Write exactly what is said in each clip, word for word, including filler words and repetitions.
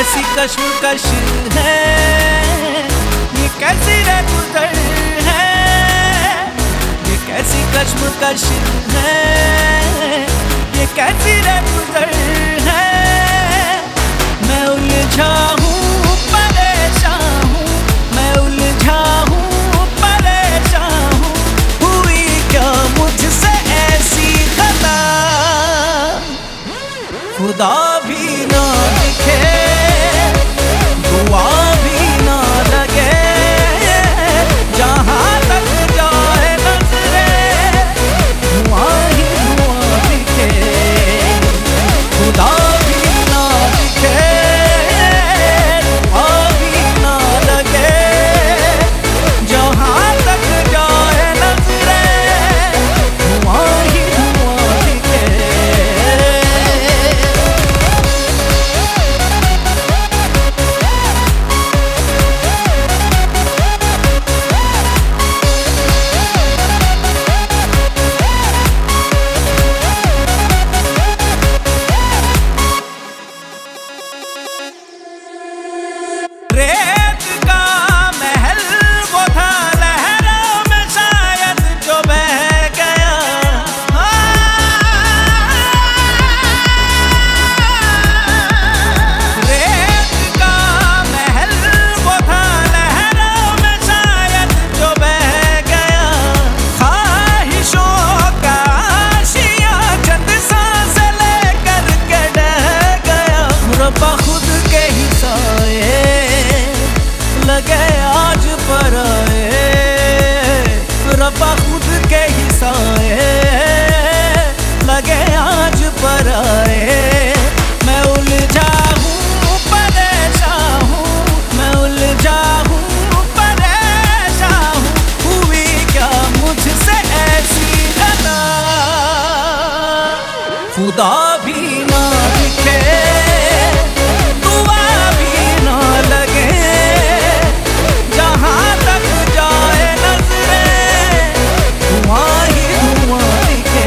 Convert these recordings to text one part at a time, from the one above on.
कैसी कश्मकश है, ये कैसी रे गुजर है, ये कैसी कश्मकश है, ये कैसी रे गुजर है। मैं उलझा हूँ परेशान हूँ, मैं उलझा हूँ परेशान हूँ, हुई क्या मुझसे ऐसी खता, खुदा भी ना दिखे, दुआ भी ना लगे, जहाँ तक जाए नजरें धुआं ही धुआं दिखे, खुदा भी ना दिखे, दुआ भी ना लगे, जहाँ तक जाए नजरें धुआं ही धुआं दिखे। रेत का महल वो था लहरों में शायद जो बह गया, रेत का महल वो था लहरों में शायद जो बह गया, ख्वाहिशों का आशिया चंद सांस लेकर के ढह गया, रब्बा खुद के ही साए लगे आज पर आए, रब्बा खुद के ही साए लगे आज पर आए। मैं उलझा हूँ परेशान हूँ, मैं उलझा हूँ परेशान हूँ, हुई क्या मुझसे ऐसी खता, खुदा भी ना दिखे, दुआ भी ना लगे, जहाँ तक जाए नजरें धुआं ही धुआं दिखे।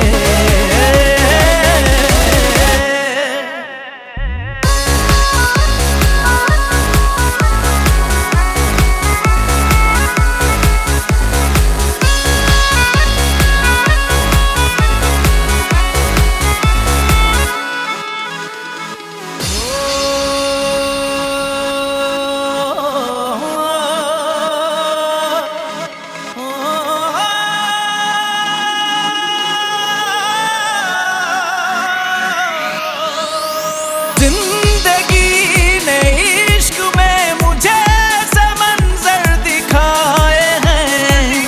जिंदगी ने इश्क में मुझे ऐसे मंजर दिखाए हैं,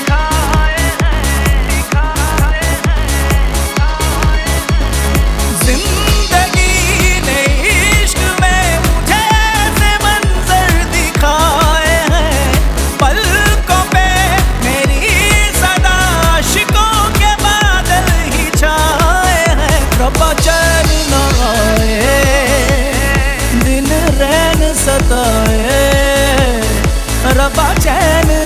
जिंदगी ने इश्क में मुझे ऐसे मंजर दिखाए हैं, पलकों पे मेरी सदा आशिकों के बादल ही छाए हैं, रब्बा चैन न आए, दिन रैन सताए, रब्बा चैन